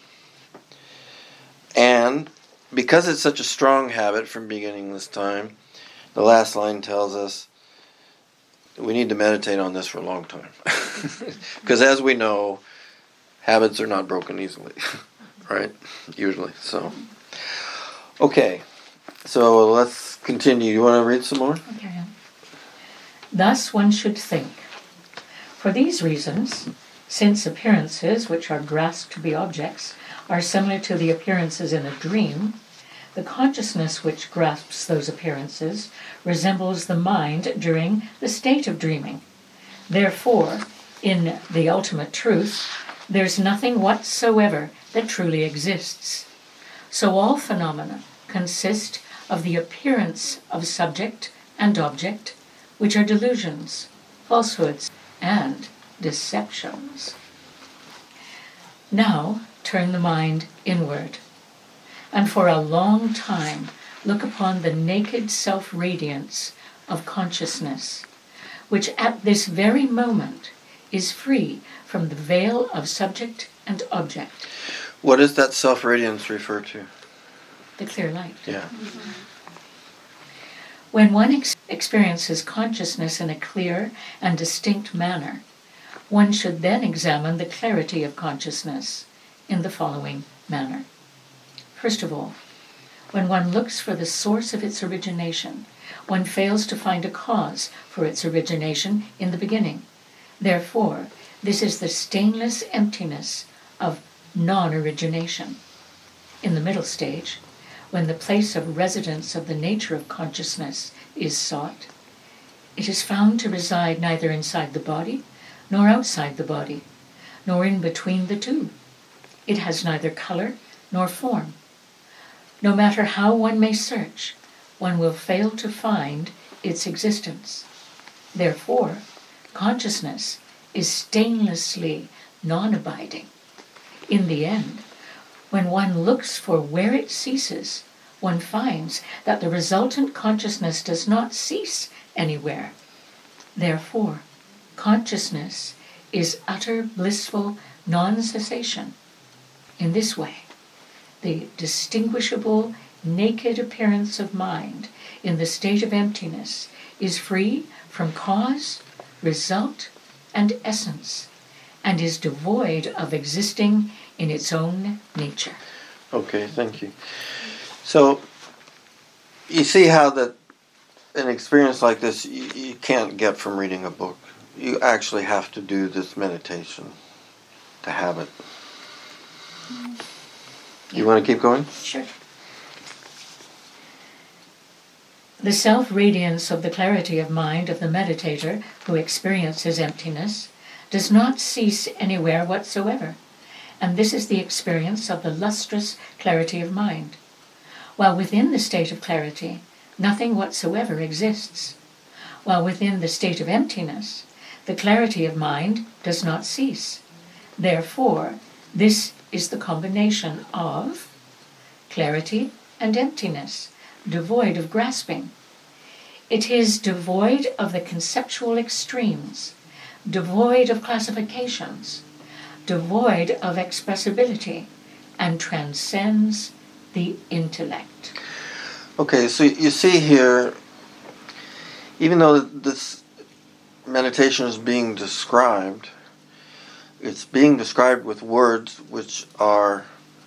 And because it's such a strong habit from beginning this time, the last line tells us we need to meditate on this for a long time. Because as we know, habits are not broken easily, right? Usually. So, okay. So let's continue. You want to read some more? Okay. Thus one should think. For these reasons, since appearances, which are grasped to be objects, are similar to the appearances in a dream, the consciousness which grasps those appearances resembles the mind during the state of dreaming. Therefore, in the ultimate truth, there's nothing whatsoever that truly exists. So all phenomena consist of the appearance of subject and object, which are delusions, falsehoods, and deceptions. Now, turn the mind inward, and for a long time look upon the naked self-radiance of consciousness, which at this very moment is free from the veil of subject and object. What does that self-radiance refer to? The clear light. Yeah. When one ex- experiences consciousness in a clear and distinct manner, one should then examine the clarity of consciousness in the following manner. First of all, when one looks for the source of its origination, one fails to find a cause for its origination in the beginning. Therefore, this is the stainless emptiness of non-origination. In the middle stage, when the place of residence of the nature of consciousness is sought, it is found to reside neither inside the body nor outside the body, nor in between the two. It has neither color nor form. No matter how one may search, one will fail to find its existence. Therefore, consciousness is stainlessly non-abiding. In the end, when one looks for where it ceases, one finds that the resultant consciousness does not cease anywhere. Therefore, consciousness is utter blissful non-cessation. In this way, the distinguishable naked appearance of mind in the state of emptiness is free from cause, result, and essence, and is devoid of existing in its own nature. Okay, thank you. So, you see how that an experience like this you, you can't get from reading a book. You actually have to do this meditation to have it. You want to keep going? Sure. The self-radiance of the clarity of mind of the meditator who experiences emptiness does not cease anywhere whatsoever, and this is the experience of the lustrous clarity of mind. While within the state of clarity, nothing whatsoever exists. While within the state of emptiness, the clarity of mind does not cease. Therefore, this is the combination of clarity and emptiness, devoid of grasping. It is devoid of the conceptual extremes, devoid of classifications, devoid of expressibility, and transcends the intellect. Okay, so you see here, even though this meditation is being described, it's being described with words which are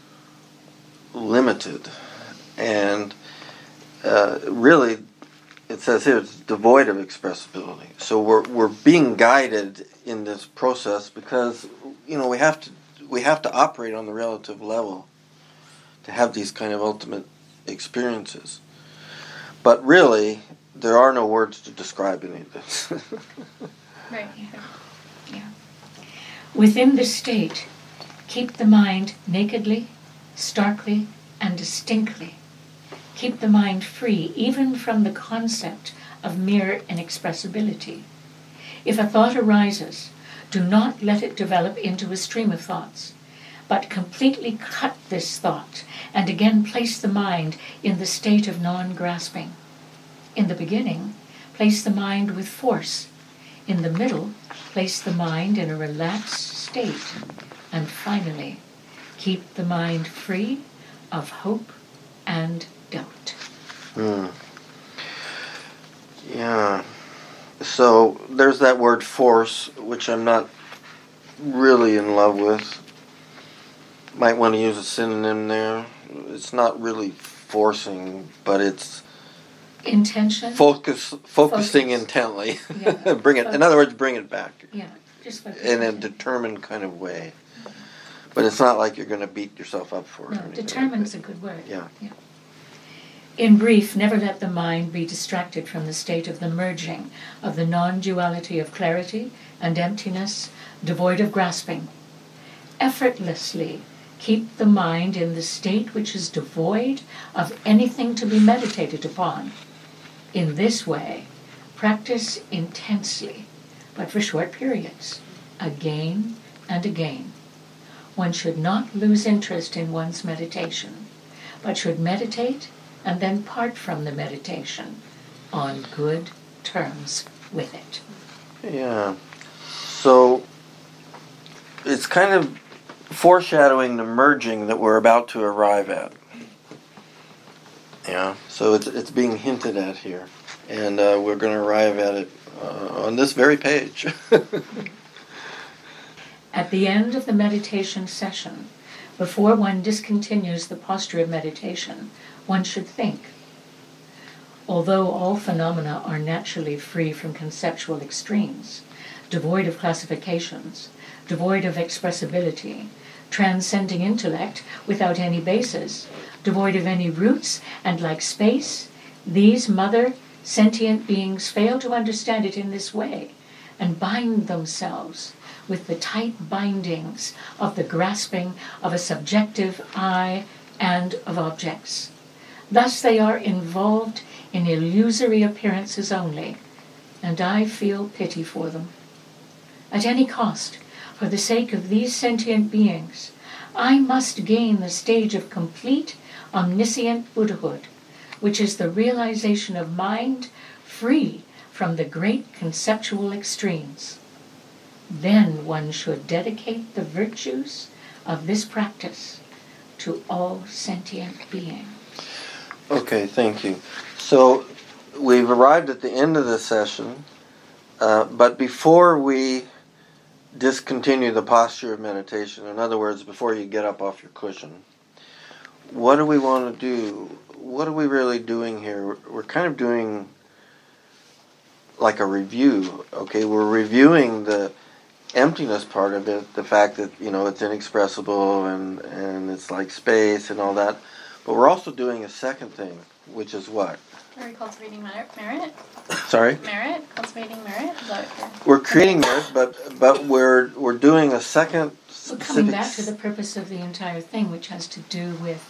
limited. And uh, really, it says here it's devoid of expressibility. So we're we're being guided in this process because, you know, we have to we have to operate on the relative level to have these kind of ultimate experiences. But really, there are no words to describe any of this. Right. Yeah. Within this state, keep the mind nakedly, starkly, and distinctly. Keep the mind free even from the concept of mere inexpressibility. If a thought arises, do not let it develop into a stream of thoughts, but completely cut this thought and again place the mind in the state of non-grasping. In the beginning, place the mind with force. In the middle, place the mind in a relaxed state. And finally, keep the mind free of hope and doubt. Hmm. Yeah. So there's that word force, which I'm not really in love with. Might want to use a synonym there. It's not really forcing, but it's Intention? focus, focusing Focus. intently. Yeah. Bring it. In other words, bring it back Yeah, just focus. in a on it. determined kind of way. But it's not like you're going to beat yourself up for it. No, or anything like determine's that. a good word. Yeah. In brief, never let the mind be distracted from the state of the merging of the non-duality of clarity and emptiness, devoid of grasping. Effortlessly keep the mind in the state which is devoid of anything to be meditated upon. In this way, practice intensely, but for short periods, again and again. One should not lose interest in one's meditation, but should meditate and then part from the meditation on good terms with it. Yeah. So it's kind of foreshadowing the merging that we're about to arrive at. Yeah. So it's it's being hinted at here, and uh, we're going to arrive at it uh, on this very page. At the end of the meditation session, before one discontinues the posture of meditation, one should think. Although all phenomena are naturally free from conceptual extremes, devoid of classifications, devoid of expressibility, transcending intellect without any basis, devoid of any roots, and like space, these mother sentient beings fail to understand it in this way and bind themselves with the tight bindings of the grasping of a subjective I and of objects. Thus they are involved in illusory appearances only, and I feel pity for them. At any cost, for the sake of these sentient beings, I must gain the stage of complete, omniscient Buddhahood, which is the realization of mind free from the great conceptual extremes. Then one should dedicate the virtues of this practice to all sentient beings. Okay, thank you. So we've arrived at the end of the session, uh, but before we discontinue the posture of meditation, in other words, before you get up off your cushion, what do we want to do? What are we really doing here? We're kind of doing like a review, okay? We're reviewing the emptiness part of it, the fact that, you know, it's inexpressible and, and it's like space and all that. But we're also doing a second thing, which is what? Are we cultivating merit? merit? Sorry? Merit? Cultivating merit? Is that what We're creating merit, but but we're we're doing a second We're coming specific... back to the purpose of the entire thing, which has to do with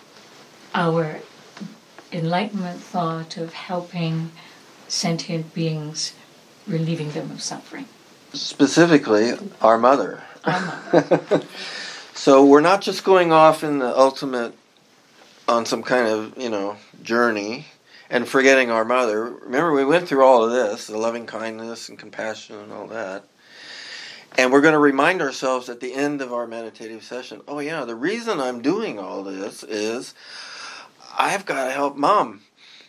our enlightenment thought of helping sentient beings, relieving them of suffering. Specifically, our mother. Our mother. So we're not just going off in the ultimate, on some kind of, you know, journey and forgetting our mother. Remember, we went through all of this, the loving kindness and compassion and all that. And we're going to remind ourselves at the end of our meditative session, oh yeah, the reason I'm doing all this is I've got to help Mom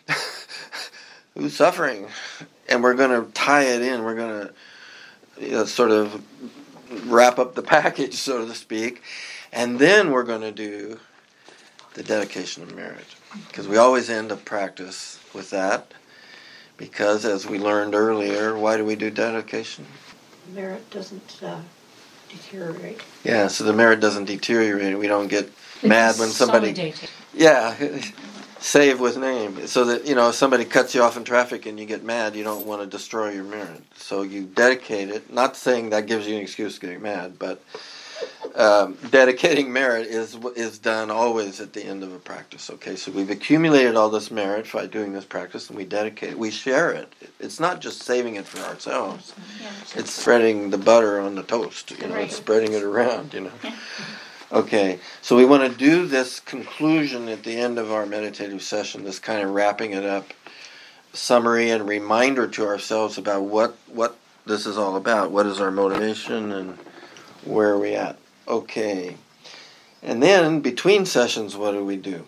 who's suffering. And we're going to tie it in. We're going to, you know, sort of wrap up the package, so to speak. And then we're going to do the dedication of merit. Because we always end a practice with that. Because, as we learned earlier, why do we do dedication? Merit doesn't uh, deteriorate. Yeah, so the merit doesn't deteriorate. We don't get mad when somebody... Consolidated. Yeah, save with name. So that, you know, if somebody cuts you off in traffic and you get mad, you don't want to destroy your merit. So you dedicate it. Not saying that gives you an excuse to get mad, but um, dedicating merit is is done always at the end of a practice. Okay, so we've accumulated all this merit by doing this practice, and we dedicate it. We share it. It's not just saving it for ourselves. Yeah. It's spreading the butter on the toast. You know, Right. it's spreading it around. You know. Okay, so we want to do this conclusion at the end of our meditative session, this kind of wrapping it up, summary and reminder to ourselves about what, what this is all about, what is our motivation and where are we at. Okay, and then between sessions, what do we do?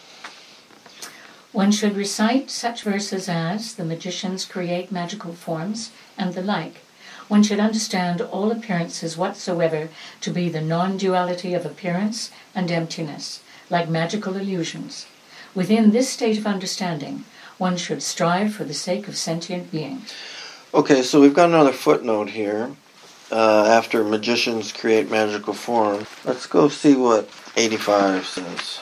One should recite such verses as, "The magicians create magical forms," and the like. One should understand all appearances whatsoever to be the non-duality of appearance and emptiness, like magical illusions. Within this state of understanding, one should strive for the sake of sentient beings. Okay, so we've got another footnote here. Uh, after magicians create magical form. Let's go see what eighty-five says.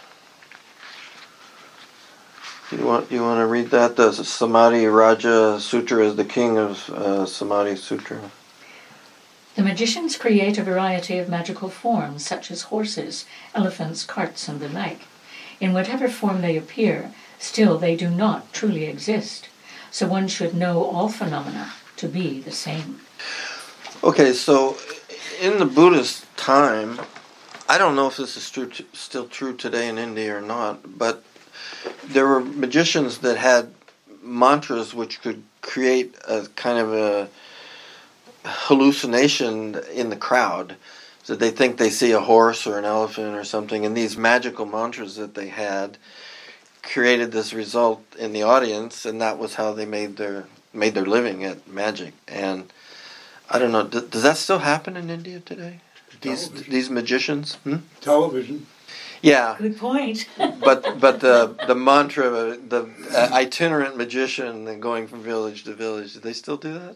You want you want to read that? The Samadhi Raja Sutra is the king of uh, Samadhi Sutra. The magicians create a variety of magical forms, such as horses, elephants, carts, and the like. In whatever form they appear, still they do not truly exist. So one should know all phenomena to be the same. Okay, so in the Buddhist time, I don't know if this is true t- still true today in India or not, but there were magicians that had mantras which could create a kind of a hallucination in the crowd. So they think they see a horse or an elephant or something, and these magical mantras that they had created this result in the audience, and that was how they made their made their living at magic. And I don't know, does, does that still happen in India today? These Television. these magicians? Hmm? Television. Yeah, Good point. but but the the mantra, the uh, itinerant magician, and going from village to village, do they still do that?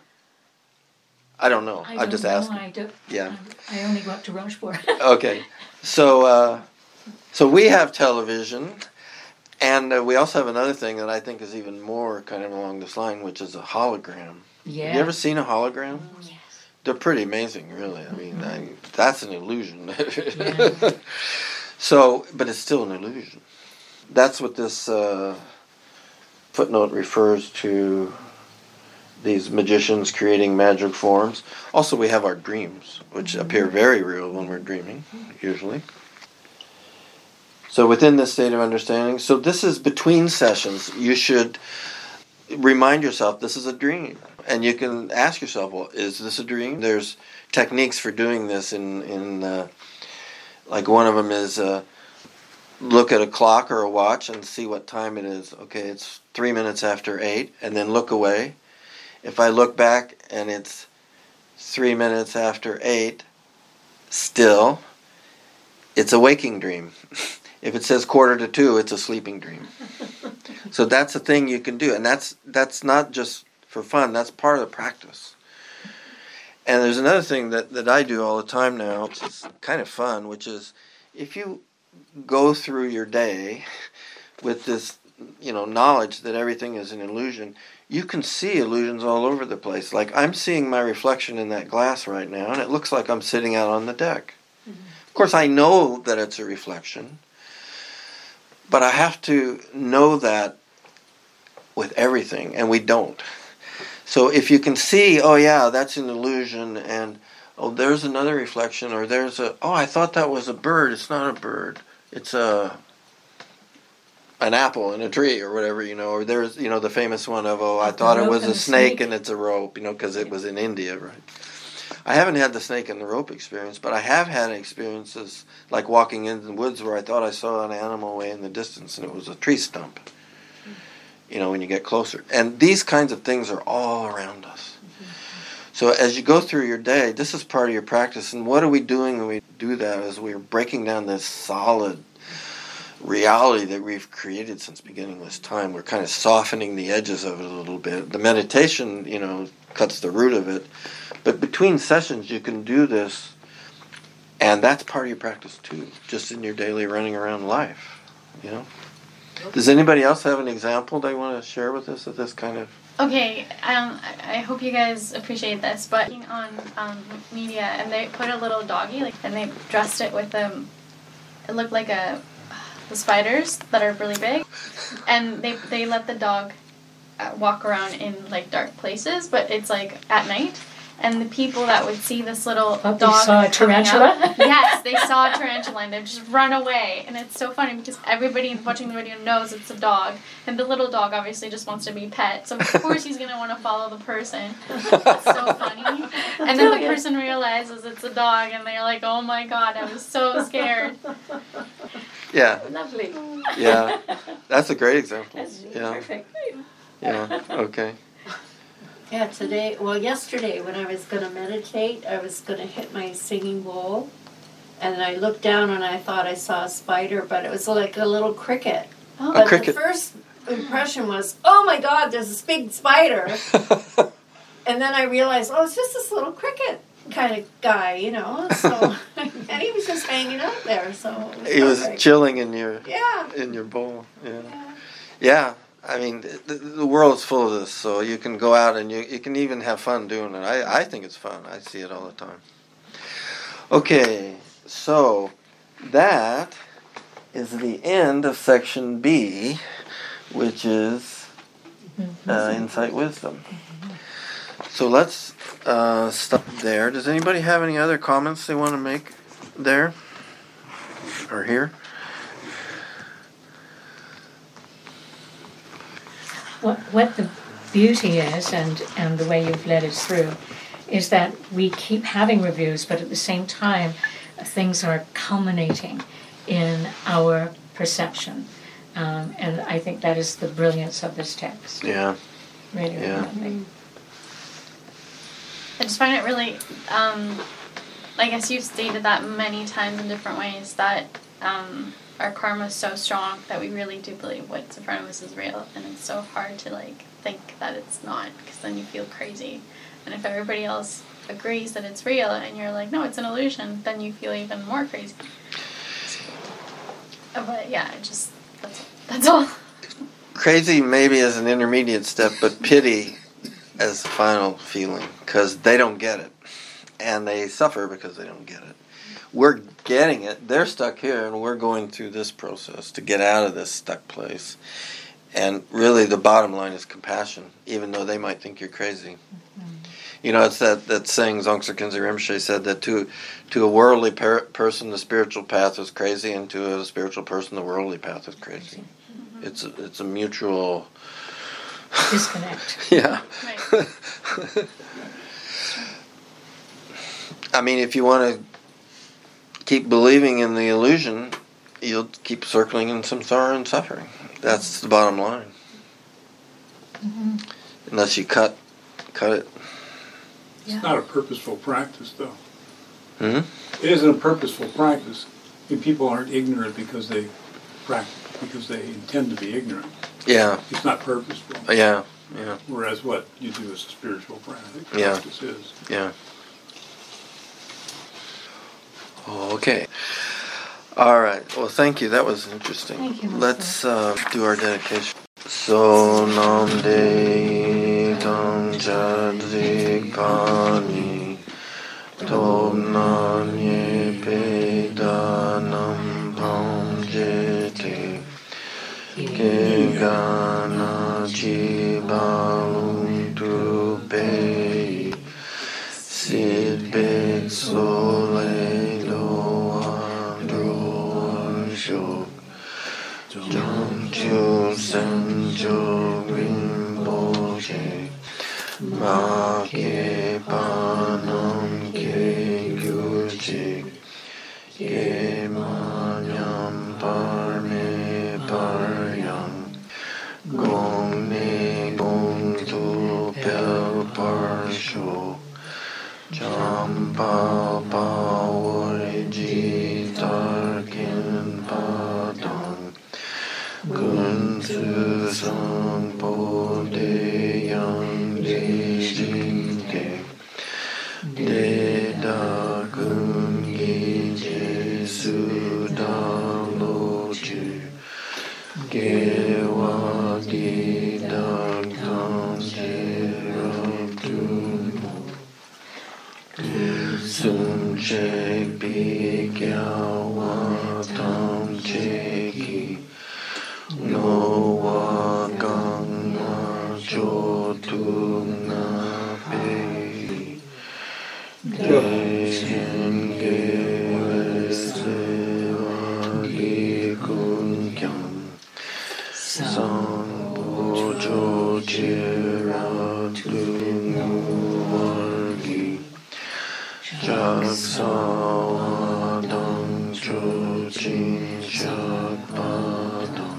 I don't know. I I'm don't just know. asking. I, don't, Yeah. I only go up to Rochefort. Okay, so uh, so we have television, and uh, we also have another thing that I think is even more kind of along this line, which is a hologram. Yeah. You ever seen a hologram? Yes. They're pretty amazing, really. I mean, I, that's an illusion. Yeah. So, but it's still an illusion. That's what this uh, footnote refers to. These magicians creating magic forms. Also, we have our dreams, which appear very real when we're dreaming, usually. So within this state of understanding, so this is between sessions. You should remind yourself this is a dream. And you can ask yourself, well, is this a dream? There's techniques for doing this in, in uh, like one of them is uh, look at a clock or a watch and see what time it is. Okay, it's three minutes after eight, and then look away. If I look back and it's three minutes after eight, still, it's a waking dream. If it says quarter to two, it's a sleeping dream. So that's a thing you can do. And that's that's not just for fun. That's part of the practice. And there's another thing that, that I do all the time now, which is kind of fun, which is if you go through your day with this, you know, knowledge that everything is an illusion, you can see illusions all over the place. Like I'm seeing my reflection in that glass right now, and it looks like I'm sitting out on the deck. Mm-hmm. Of course, I know that it's a reflection, but I have to know that with everything, and we don't. So if you can see, oh yeah, that's an illusion, and oh, there's another reflection, or there's a, oh, I thought that was a bird. It's not a bird. It's a an apple in a tree or whatever, you know, or there's, you know, the famous one of, oh, I The thought it rope was and a the snake snake. and it's a rope, you know, because it was in India, right? I haven't had the snake and the rope experience, but I have had experiences like walking in the woods where I thought I saw an animal way in the distance and it was a tree stump, you know, when you get closer. And these kinds of things are all around us. So as you go through your day, this is part of your practice. And what are we doing when we do that is we're breaking down this solid reality that we've created since beginningless time. We're kind of softening the edges of it a little bit. The meditation, you know, cuts the root of it. But between sessions, you can do this, and that's part of your practice too, just in your daily running around life, you know. Does anybody else have an example they want to share with us of this kind of? Okay, um, I I hope you guys appreciate this, but on um, media, and they put a little doggy, like, and they dressed it with um, it looked like a the spiders that are really big, and they they let the dog uh, walk around in like dark places, but it's like at night. And the people that would see this little Oh, they dog saw a coming tarantula? up- yes, they saw a tarantula and they just run away. And it's so funny because everybody watching the video knows it's a dog. And the little dog obviously just wants to be pet. So of course he's going to want to follow the person. It's so funny. And then the person realizes it's a dog and they're like, oh my god, I was so scared. Yeah, Lovely. yeah. That's a great example. That's Yeah, perfect. yeah, okay. Yeah, today, well, yesterday when I was going to meditate, I was going to hit my singing bowl. And I looked down and I thought I saw a spider, but it was like a little cricket. Oh. But cricket. the first impression was, oh my god, there's this big spider. And then I realized, oh, it's just this little cricket kind of guy, you know. So, and he was just hanging out there, so it was He was perfect. chilling in your Yeah. in your bowl. Yeah. Yeah. Yeah, I mean, the, the world is full of this, so you can go out and you, you can even have fun doing it. I, I think it's fun. I see it all the time. Okay, so that is the end of section B, which is uh, Insight Wisdom. So let's uh, stop there. Does anybody have any other comments they want to make there or here? What, what the beauty is, and, and the way you've led us through, is that we keep having reviews, but at the same time, things are culminating in our perception. Um, and I think that is the brilliance of this text. Yeah. Really, Yeah. really. I just find it really, um, I guess you've stated that many times in different ways, that um, our karma is so strong that we really do believe what's in front of us is real, and it's so hard to like think that it's not, because then you feel crazy. And if everybody else agrees that it's real and you're like, no, it's an illusion, then you feel even more crazy. But yeah, it just, that's, that's all. Crazy maybe as an intermediate step, but pity as the final feeling, because they don't get it. And they suffer because they don't get it. We're getting it. They're stuck here, and we're going through this process to get out of this stuck place. And really the bottom line is compassion, even though they might think you're crazy. Mm-hmm. You know, it's that, that saying, Dzongtse Khyentse Rinpoche said that to to a worldly per- person, the spiritual path is crazy, and to a spiritual person, the worldly path is crazy. Mm-hmm. It's, a, it's a mutual... disconnect. Yeah. Right. I mean, if you want to keep believing in the illusion, you'll keep circling in samsara and suffering. That's the bottom line. Mm-hmm. Unless you cut, cut it. It's not a purposeful practice, though. Hmm? It isn't a purposeful practice. I mean, people aren't ignorant because they practice, because they intend to be ignorant. Yeah. It's not purposeful. Yeah. Yeah. Whereas what you do is a spiritual practice. Yeah. Practice is. Yeah. Okay. All right. Well, thank you. That was interesting. Thank you, Mister Let's uh, do our dedication. So nam de tang jadzik pani tom na nye pe da nam pam jete ke gana chi balung tu pe sid bek sole lo andro shok jam chu sen jo rinpoche ma ke panam ke gyuchik ke manyam parme paryam gong ne gong tu pel parsho jam pa pa ore ji tarkin padam gun su sang po de yang de jing de de da gun gi je su da lo ju ge wa di da gan je ra tu tu sun che bi kya wa tam che ki no wa gang ma cho tu na pe de shen ge we se wa gi kun kyang sang bo cho che ra tu nu wa gi jak sa wa dang cho chin shak pa dang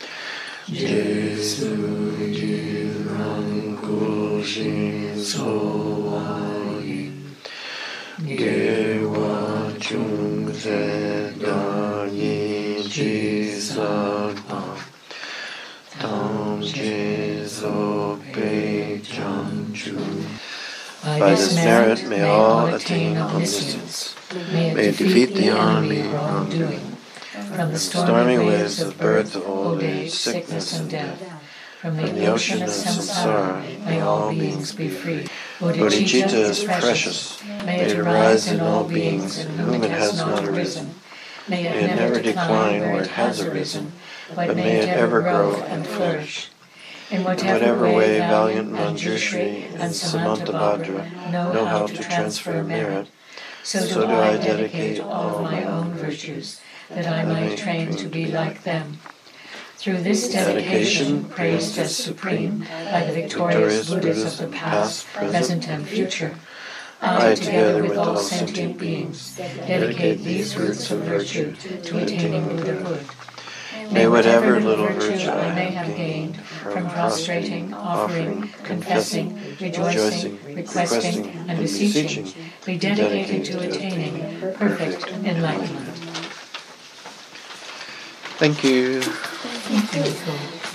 Jesu ji ran ku shin so wa yi ge wa chung se da yi ji sa pa tam je so pe cham chu. By this merit may all attain omniscience. May it defeat the enemy of wrongdoing. From the stormy waves of birth, old age, sickness, and death. From the ocean of samsara, may all beings be free. Bodhicitta is precious. May it arise in all beings in whom it has not arisen. May it never decline where it has arisen, but may it ever grow and flourish. In whatever way valiant Manjushri and Samantabhadra know how to transfer merit, so do I dedicate all my own virtues, that I might train to be like them. Through this dedication, praised as supreme by the victorious Buddhas of the past, present, and future, I, together with all sentient beings, dedicate these roots of virtue to attaining Buddhahood. May whatever little virtue I may have gained from prostrating, offering, confessing, rejoicing, requesting, and beseeching be dedicated to attaining perfect enlightenment. Thank you. Thank you.